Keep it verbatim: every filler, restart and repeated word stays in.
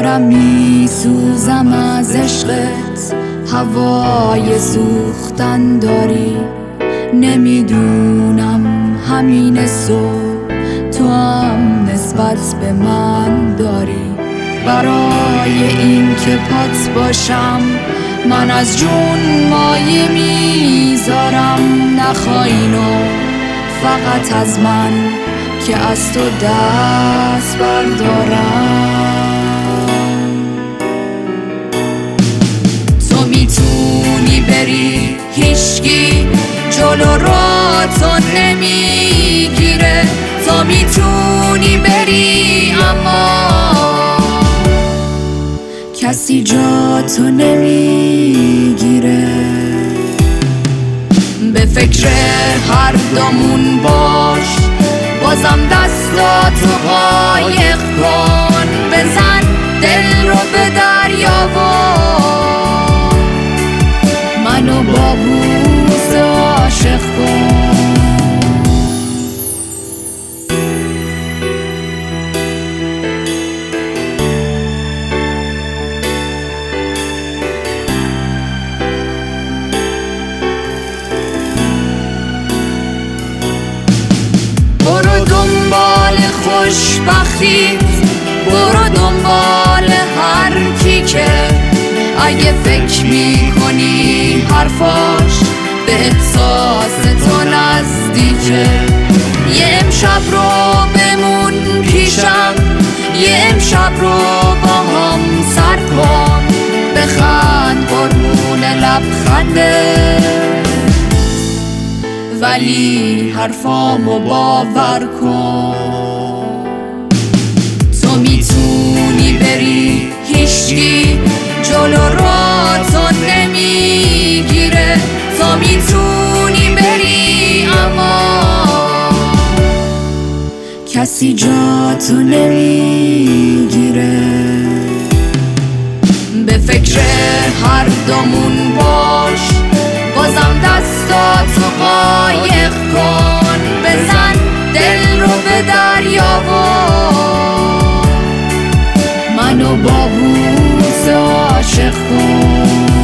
دارم میسوزم از عشقت، هوای سوختن داری. نمیدونم همین صبح تو هم نسبت به من داری. برای این که پات باشم من از جون مایه میذارم. نخواینو فقط از من که از تو دست بردارم. تو میتونی بری، هیچکی جلو را تو نمیگیره. تو میتونی بری اما کسی جا تو نمیگیره. به فکر هر دومون باش، بازم دستاتو قایق کن. بزن دل رو به دریا و منو با بوس عاشق کن. برو دنبال خوشبختیت، برو دنبال هر کی که اگه فکر میکنی حرفاش به احساس تو نزدیکه. یه امشب رو بمون پیشم، یه امشب رو با هم سر کن. بخند قربون لبخنده ولی حرفامو باور کن. تو میتونی بری، هیچکی جلو را تو نمیگیره. تو میتونی بری اما کسی جا تو نمیگیره. به فکر هر دومون باش، بازم دستاتو قایق کن. بزن دل رو به دریا و منو با بوس عاشق کن.